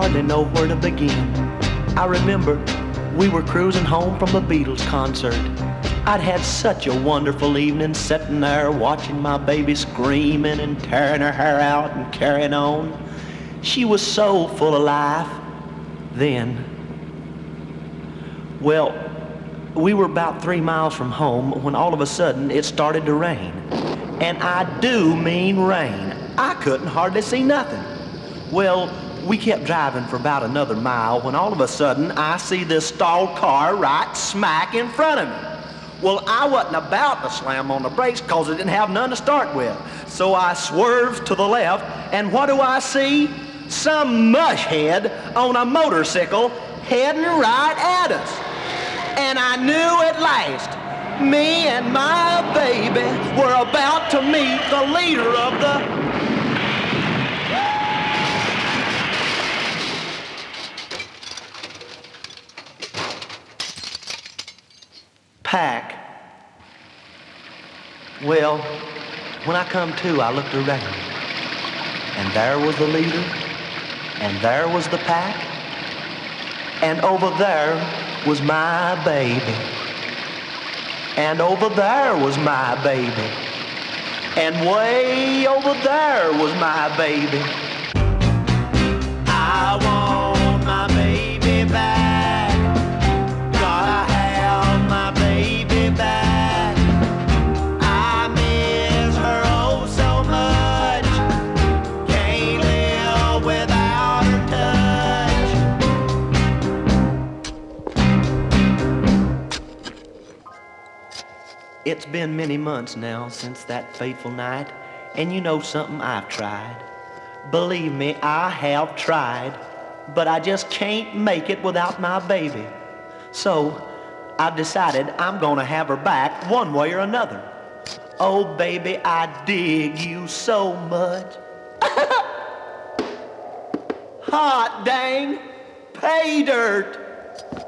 hardly know where to begin. I remember we were cruising home from the Beatles concert. I'd had such a wonderful evening sitting there watching my baby screaming and tearing her hair out and carrying on. She was so full of life then. Well, we were about 3 miles from home when all of a sudden it started to rain. And I do mean rain. I couldn't hardly see nothing. Well, we kept driving for about another mile when all of a sudden I see this stalled car right smack in front of me. Well, I wasn't about to slam on the brakes because it didn't have none to start with. So I swerved to the left, and what do I see? Some mushhead on a motorcycle heading right at us. And I knew at last, me and my baby were about to meet the leader of the... pack. Well, when I come to, I looked around, and there was the leader, and there was the pack, and over there was my baby, and over there was my baby, and way over there was my baby. I want my baby back. It's been many months now since that fateful night, and you know something, I've tried. Believe me, I have tried, but I just can't make it without my baby. So I've decided I'm gonna have her back one way or another. Oh baby, I dig you so much. Hot dang, pay dirt.